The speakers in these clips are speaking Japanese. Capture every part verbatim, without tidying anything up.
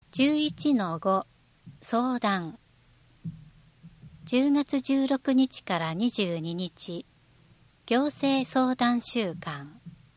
じゅういちのご 相談。じゅうがつじゅうろくにちからにじゅうににち、行政相談週間。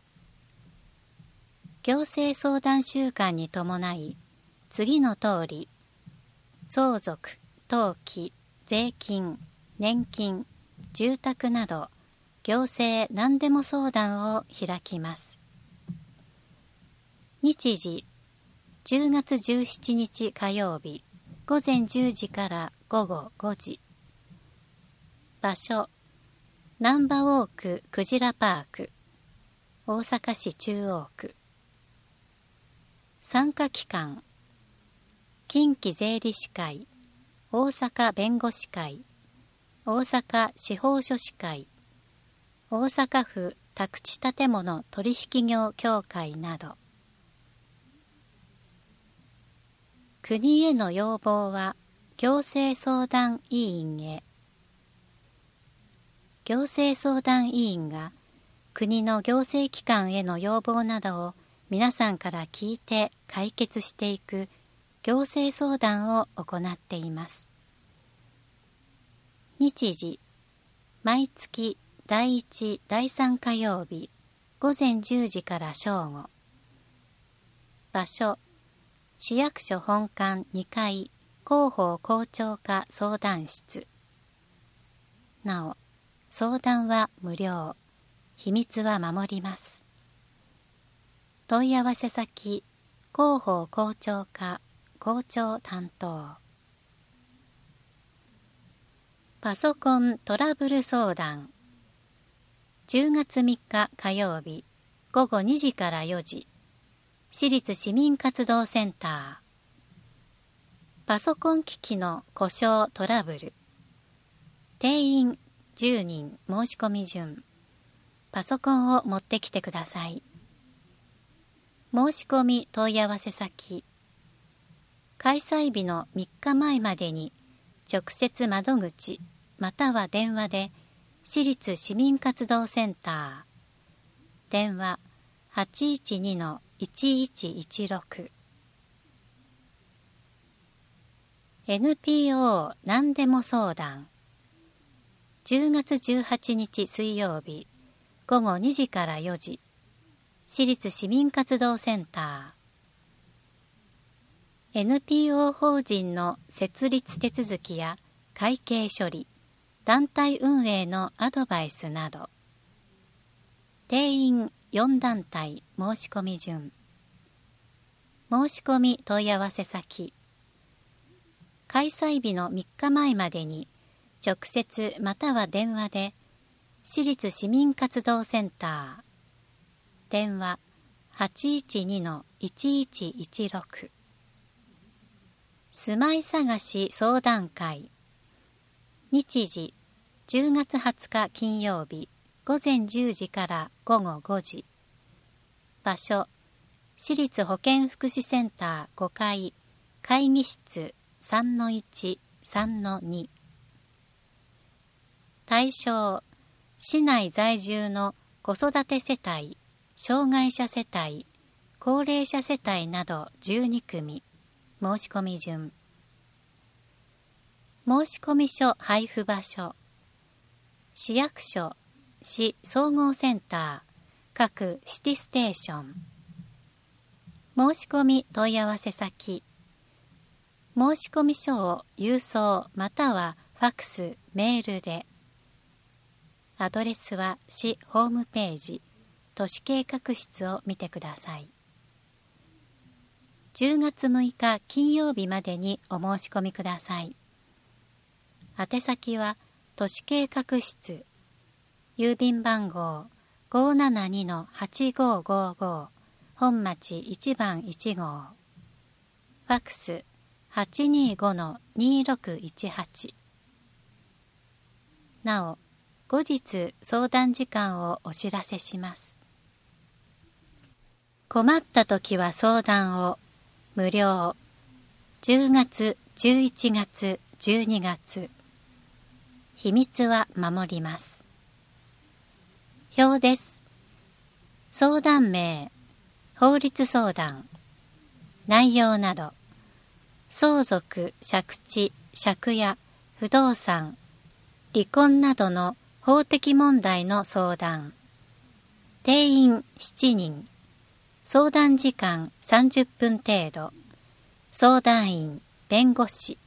行政相談週間に伴い、次の通り、相続、登記、税金、年金、住宅など、行政何でも相談を開きます。日時、じゅうがつじゅうしちにち火曜日、ごぜんじゅうじからごごごじ。場所、難波ウォーククジラパーク、大阪市中央区。参加機関、近畿税理士会、大阪弁護士会、大阪司法書士会、大阪府宅地建物取引業協会など。国への要望は行政相談委員へ。行政相談委員が国の行政機関への要望などを皆さんから聞いて解決していく行政相談を行っています。日時、毎月だいいち、だいさん火曜日、ごぜんじゅうじから正午。場所、市役所本館にかい広報校長課相談室。なお、相談は無料。秘密は守ります。問い合わせ先、広報校長課校長担当。パソコントラブル相談。じゅうがつみっか火曜日、ごごにじからよじ。市立市民活動センター。パソコン機器の故障トラブル。定員じゅうにん申し込み順。パソコンを持ってきてください。申し込み問い合わせ先。開催日のみっかまえまでに直接窓口または電話で市立市民活動センター。電話 はちいちにのいちいちいちろく。エヌピーオー 何でも相談。じゅうがつじゅうはちにち水曜日、ごごにじからよじ。市立市民活動センター。エヌピーオー 法人の設立手続きや会計処理、団体運営のアドバイスなど。定員よんだんたい申し込み順。申し込み問い合わせ先。開催日のみっかまえまでに直接または電話で市立市民活動センター。電話 はちいちにのいちいちいちろく。住まい探し相談会。日時、じゅうがつはつか金曜日、ごぜんじゅうじからごごごじ。場所、市立保健福祉センターごかい、会議室 さんのいち、さんのに。対象、市内在住の子育て世帯、障害者世帯、高齢者世帯などじゅうにくみ。申し込み順。申込書配布場所。市役所、市総合センター、各シティステーション。申し込み問い合わせ先。申込書を郵送またはファクス、メールで。アドレスは市ホームページ、都市計画室を見てください。じゅうがつむいか金曜日までにお申し込みください。宛先は都市計画室、郵便番号 ごーななにのはちごーごーごー、本町いちばんいちごう。ファクス はちにーごのにーろくいちはち。なお、後日相談時間をお知らせします。困ったときは相談を。無料。じゅうがつ、じゅういちがつ、じゅうにがつ。秘密は守ります。表です。相談名、法律相談、内容など、 相続、借地、借家、不動産、離婚などの法的問題の相談。定員しちにん。相談時間さんじゅっぷん程度。相談員、弁護士。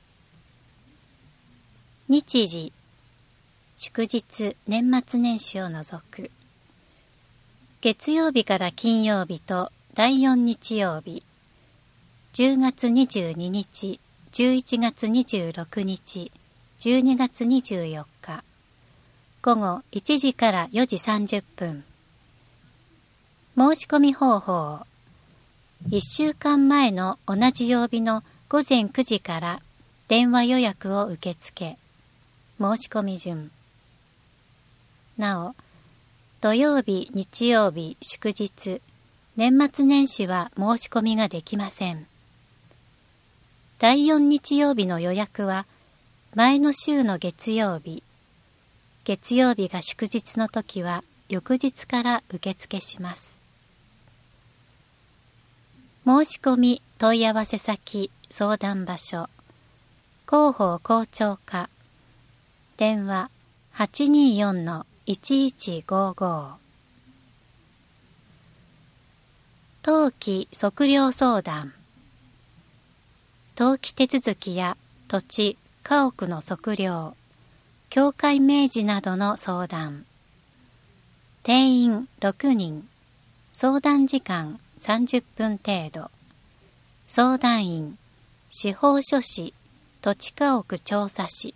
日時、祝日、年末年始を除く。月曜日から金曜日とだいよん日曜日。じゅうがつにじゅうににち、じゅういちがつにじゅうろくにち、じゅうにがつにじゅうよっか。午後いちじからよじさんじゅっぷん。申し込み方法。いっしゅうかんまえの同じ曜日の午前くじから電話予約を受け付け。申し込み順。なお、土曜日、日曜日、祝日、年末年始は申し込みができません。だいよん日曜日の予約は前の週の月曜日、月曜日が祝日の時は翌日から受付します。申し込み問い合わせ先相談場所広報広聴課電話 はちにーよんのいちいちごご 登記測量相談登記手続きや土地家屋の測量境界明示などの相談。定員ろくにん。相談時間さんじゅっぷん程度。相談員、司法書士、土地家屋調査士。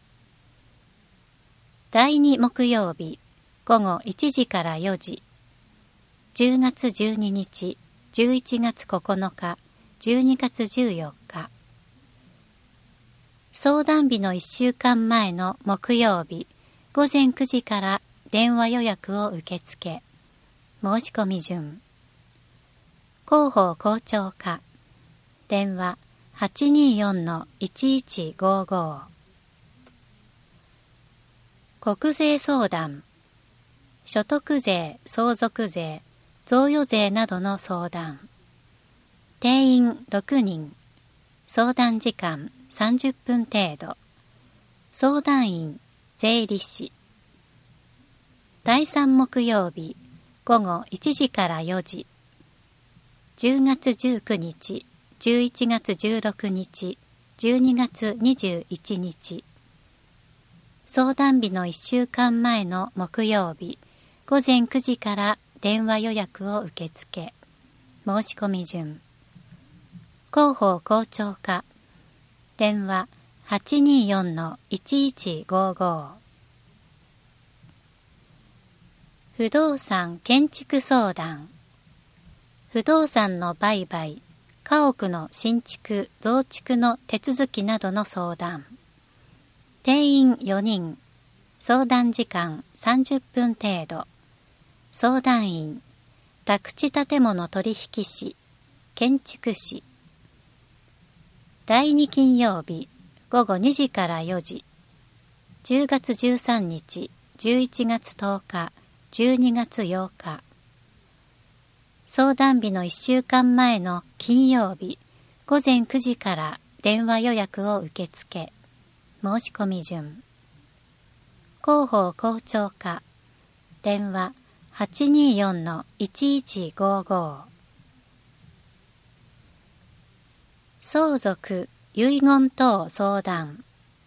だいに木曜日、午後いちじからよじ。じゅうがつじゅうににち、じゅういちがつここのか、じゅうにがつじゅうよっか。相談日のいっしゅうかんまえの木曜日、午前くじから電話予約を受け付け。申し込み順。広報広聴課電話 はちにーよんのいちいちごご 国税相談所得税、相続税、贈与税などの相談。定員ろくにん。相談時間さんじゅっぷん程度。相談員、税理士。だいさん木曜日、午後いちじからよじ。じゅうがつじゅうくにち、じゅういちがつじゅうろくにち、じゅうにがつにじゅういちにち。相談日のいっしゅうかんまえの木曜日、午前くじから電話予約を受け付け。申し込み順。広報広聴課電話 はちにーよんのいちいちごご 不動産建築相談不動産の売買、家屋の新築増築の手続きなどの相談。定員よにん。相談時間さんじゅっぷん程度。相談員、宅地建物取引士、建築士。だいに金曜日、午後にじからよじ。じゅうがつじゅうさんにち、じゅういちがつとおか、じゅうにがつようか。相談日のいっしゅうかんまえの金曜日、午前くじから電話予約を受け付け。申し込み順。広報広聴課電話 はちにーよんのいちいちごご 相続、遺言等相談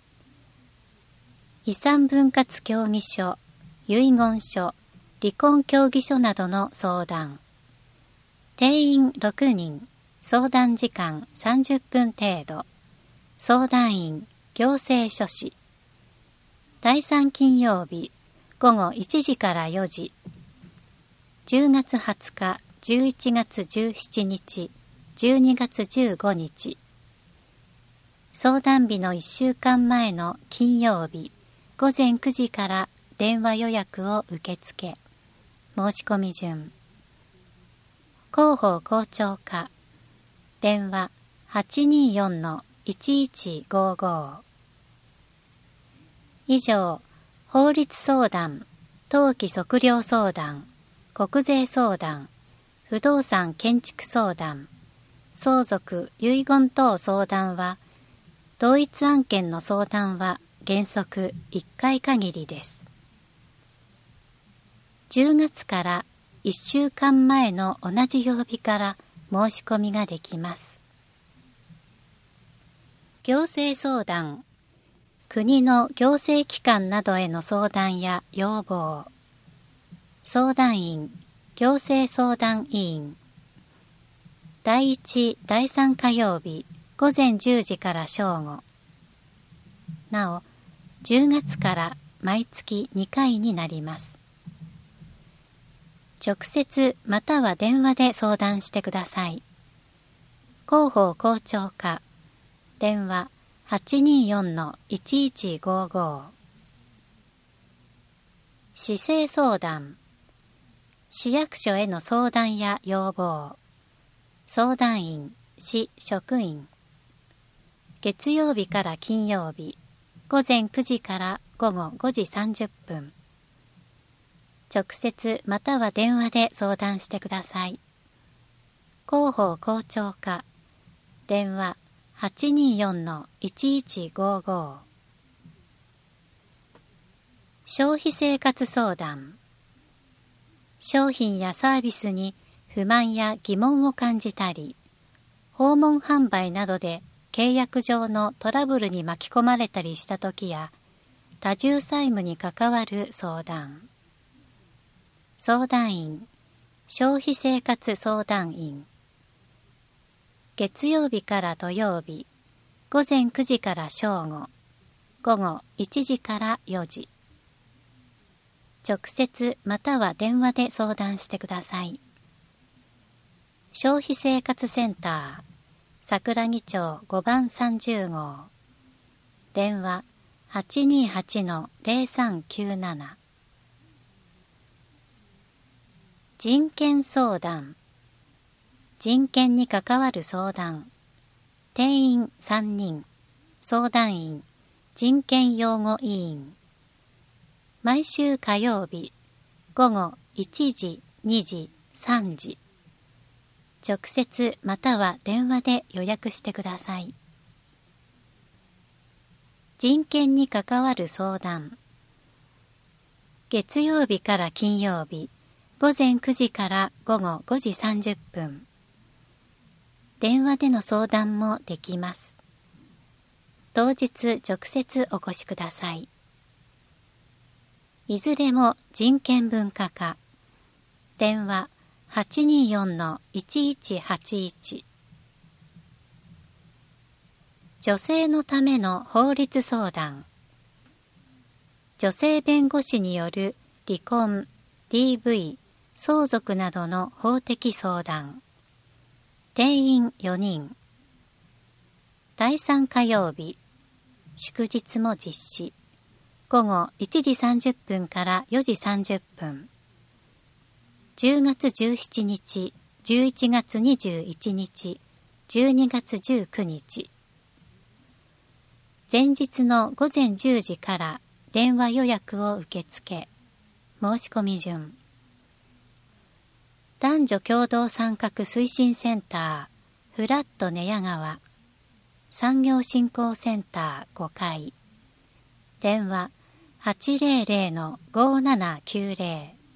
遺産分割協議書、遺言書、離婚協議書などの相談。定員ろくにん、相談時間さんじゅっぷん程度。相談員、行政書士。だいさん金曜日、午後いちじからよじ。じゅうがつはつか、じゅういちがつじゅうしちにち、じゅうにがつじゅうごにち。相談日のいっしゅうかんまえの金曜日、午前くじから電話予約を受け付け。申し込み順。広報広聴課電話 はちにーよんのいちいちごご 以上、法律相談、登記測量相談、国税相談、不動産建築相談、相続遺言等相談は同一案件の相談は原則いっかい限りです。じゅうがつからいっしゅうかんまえの同じ曜日から申し込みができます。行政相談、国の行政機関などへの相談や要望。相談員、行政相談委員。だいいち、だいさん火曜日、午前じゅうじから正午。なお、じゅうがつから毎月にかいになります。直接または電話で相談してください。広報校長課、電話 はちにーよんのいちいちごご。市政相談、市役所への相談や要望。相談員、市職員。月曜日から金曜日、午前くじから午後ごじさんじゅっぷん。直接または電話で相談してください。広報校長課、電話 はちにーよんのいちいちごご。消費生活相談、商品やサービスに不満や疑問を感じたり、訪問販売などで契約上のトラブルに巻き込まれたりしたときや、多重債務に関わる相談。相談員、消費生活相談員。月曜日から土曜日、午前くじから正午、午後いちじからよじ。直接または電話で相談してください。消費生活センター、桜木町ごばんさんじゅうごう。電話 はちにーはちのぜろさんきゅうなな。人権相談、人権に関わる相談。定員さんにん、相談員、人権擁護委員。毎週火曜日、午後いちじ、にじ、さんじ。直接または電話で予約してください。人権に関わる相談。月曜日から金曜日、午前くじから午後ごじさんじゅっぷん。電話での相談もできます。当日直接お越しください。いずれも人権文化課。電話 はちにーよんのいちいちはちいち。女性のための法律相談。女性弁護士による離婚、ディーブイ、相続などの法的相談。定員よにん。だいさん火曜日、祝日も実施。午後いちじさんじゅっぷんからよじさんじゅっぷん。じゅうがつじゅうしちにち、じゅういちがつにじゅういちにち、じゅうにがつじゅうくにち。前日の午前じゅうじから電話予約を受け付け、申し込み順。男女共同参画推進センター、フラット寝屋川、産業振興センターごかい、電話 はちぜろぜろのごななきゅうぜろ。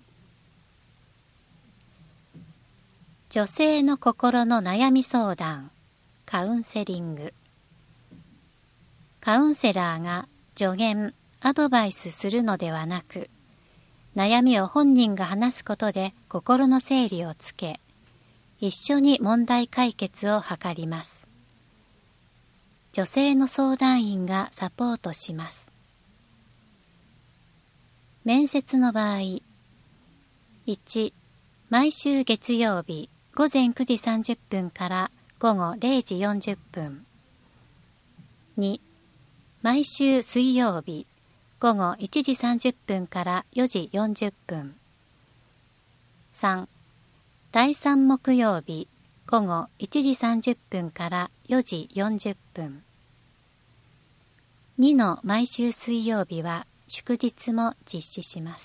女性の心の悩み相談、カウンセリング。カウンセラーが助言、アドバイスするのではなく、悩みを本人が話すことで心の整理をつけ、一緒に問題解決を図ります。女性の相談員がサポートします。面接の場合、いち、毎週月曜日午前くじさんじゅっぷんから午後れいじよんじゅっぷん。に、毎週水曜日午後いちじさんじゅっぷんからよじよんじゅっぷん。さん、だいさん木曜日午後いちじさんじゅっぷんからよじよんじゅっぷん。にの毎週水曜日は祝日も実施します。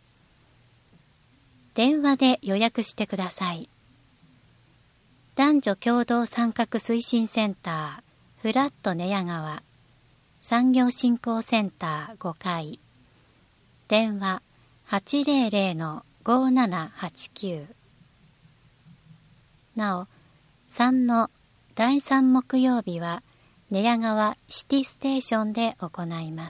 電話で予約してください。男女共同参画推進センター、 フラット寝屋川産業振興センターごかい、電話 はちぜろぜろ ごーななはちきゅう。なお、さんのだいさん木曜日は寝屋川シティステーションで行います。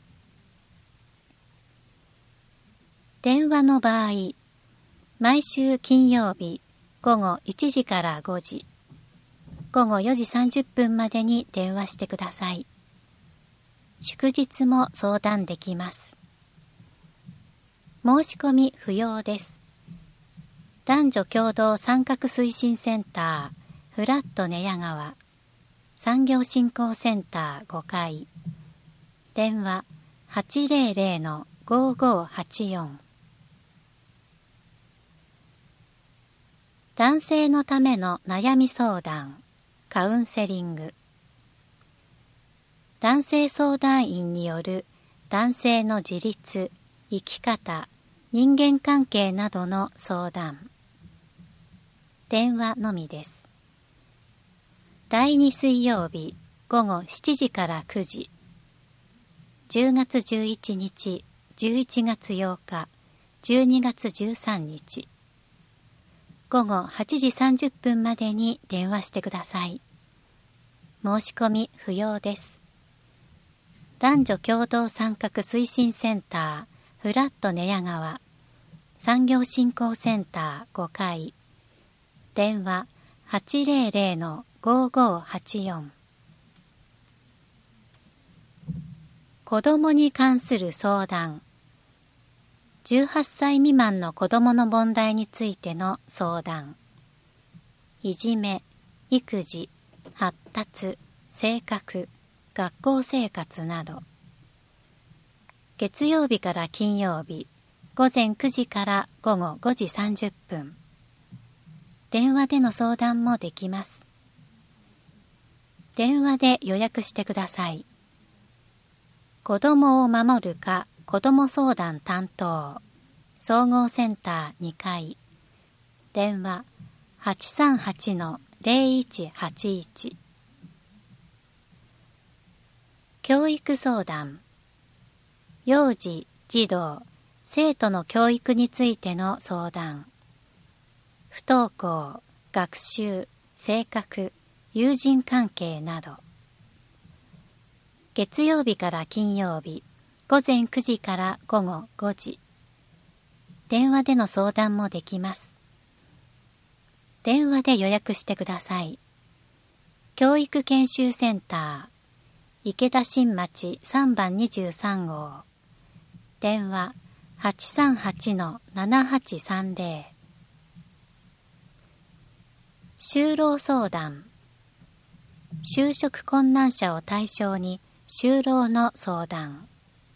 電話の場合、毎週金曜日午後いちじからごじ、午後よじさんじゅっぷんまでに電話してください。祝日も相談できます。申し込み不要です。男女共同参画推進センターフラット寝屋川産業振興センターごかい、電話 はちぜろぜろ ごーごーはちよん。男性のための悩み相談、カウンセリング。男性相談員による男性の自立、生き方、人間関係などの相談。電話のみです。だいに水曜日午後しちじからくじ、じゅうがつじゅういちにち、じゅういちがつようか、じゅうにがつじゅうさんにち、午後はちじさんじゅっぷんまでに電話してください。申し込み不要です。男女共同参画推進センターフラット寝屋川産業振興センターごかい、電話 はちぜろぜろ ごーごーはちよん。子どもに関する相談。じゅうはっさい未満の子どもの問題についての相談。いじめ、育児、発達、性格、学校生活など。月曜日から金曜日、午前くじから午後ごじさんじゅっぷん。電話での相談もできます。電話で予約してください。子どもを守る課子ども相談担当総合センターにかい、電話 はちさんはちのぜろいちはちいち。教育相談。幼児、児童、生徒の教育についての相談。不登校、学習、性格、友人関係など。月曜日から金曜日、午前くじから午後ごじ。電話での相談もできます。電話で予約してください。教育研修センター、池田新町さんばんにじゅうさんごう。電話 はちさんはちのななはちさんぜろ。就労相談。就職困難者を対象に就労の相談。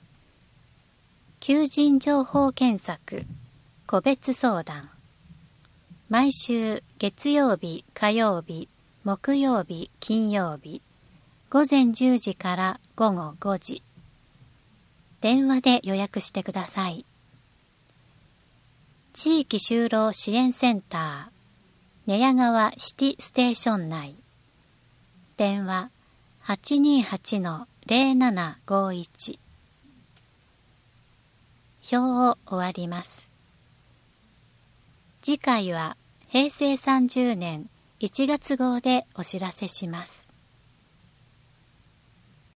求人情報検索、個別相談。毎週月曜日、火曜日、木曜日、金曜日、午前じゅうじから午後ごじ。電話で予約してください。地域就労支援センター、寝屋川シティステーション内。電話 はちにはちのぜろななごいち。表を終わります。次回はへいせいさんじゅうねんいちがつごうでお知らせします。